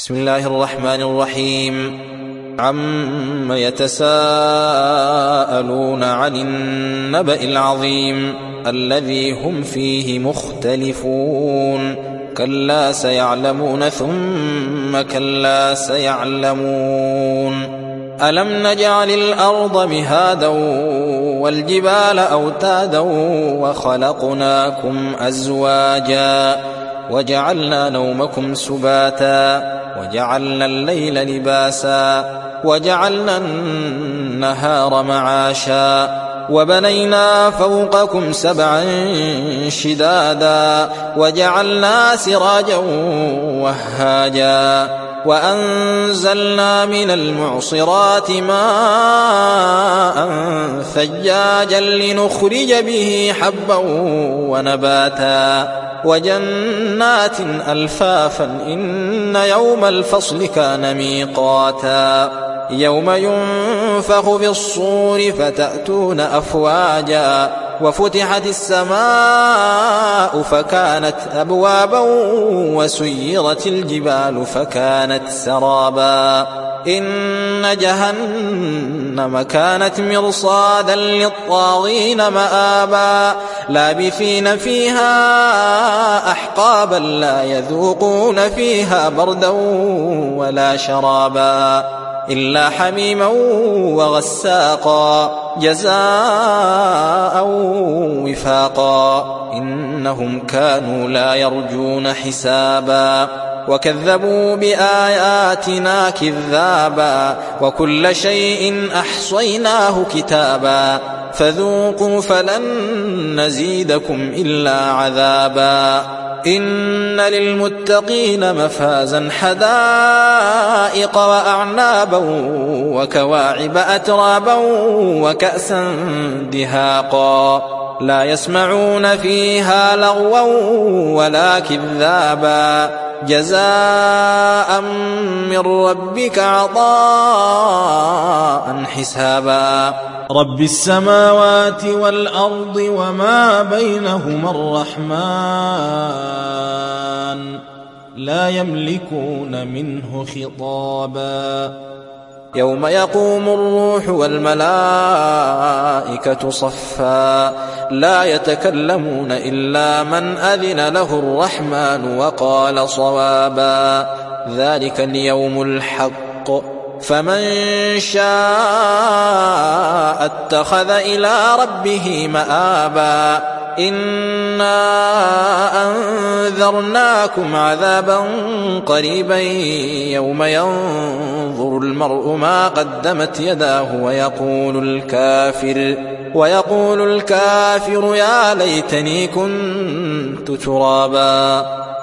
بسم الله الرحمن الرحيم. عم يتساءلون عن النبأ العظيم الذي هم فيه مختلفون كلا سيعلمون ثم كلا سيعلمون. ألم نجعل الأرض مهادا والجبال أوتادا وخلقناكم أزواجا وجعلنا نومكم سباتا وجعلنا الليل لباسا وجعلنا النهار معاشا وبنينا فوقكم سبعا شدادا وجعلنا سراجا وهاجا وأنزلنا من المعصرات ماء ثجاجا لنخرج به حبا ونباتا وجنات ألفافا إن يوم الفصل كان ميقاتا يوم ينفخ في الصور فتأتون أفواجا وفتحت السماء فكانت أبوابا وسيرت الجبال فكانت سرابا إن جهنم كانت مرصادا للطاغين مآبا لابثين فيها أحقابا لا يذوقون فيها بردا ولا شرابا إلا حميما وغساقا جزاء وفاقا إنهم كانوا لا يرجون حسابا وكذبوا بآياتنا كذابا وكل شيء أحصيناه كتابا فذوقوا فلن نزيدكم إلا عذابا إن للمتقين مفازا حدائق وأعنابا وكواعب أترابا وكأسا دهاقا لا يسمعون فيها لغوا ولا كذابا جزاء من ربك عطاء حسابا رب السماوات والأرض وما بينهما الرحمن لا يملكون منه خطابا يوم يقوم الروح والملائكة صفا لا يتكلمون إلا من أذن له الرحمن وقال صوابا ذلك اليوم الحق فمن شاء اتخذ إلى ربه مآبا إنا أنذرناكم عذابا قريبا يوم ينظر المرء ما قدمت يداه ويقول الكافر يا ليتني كنت ترابا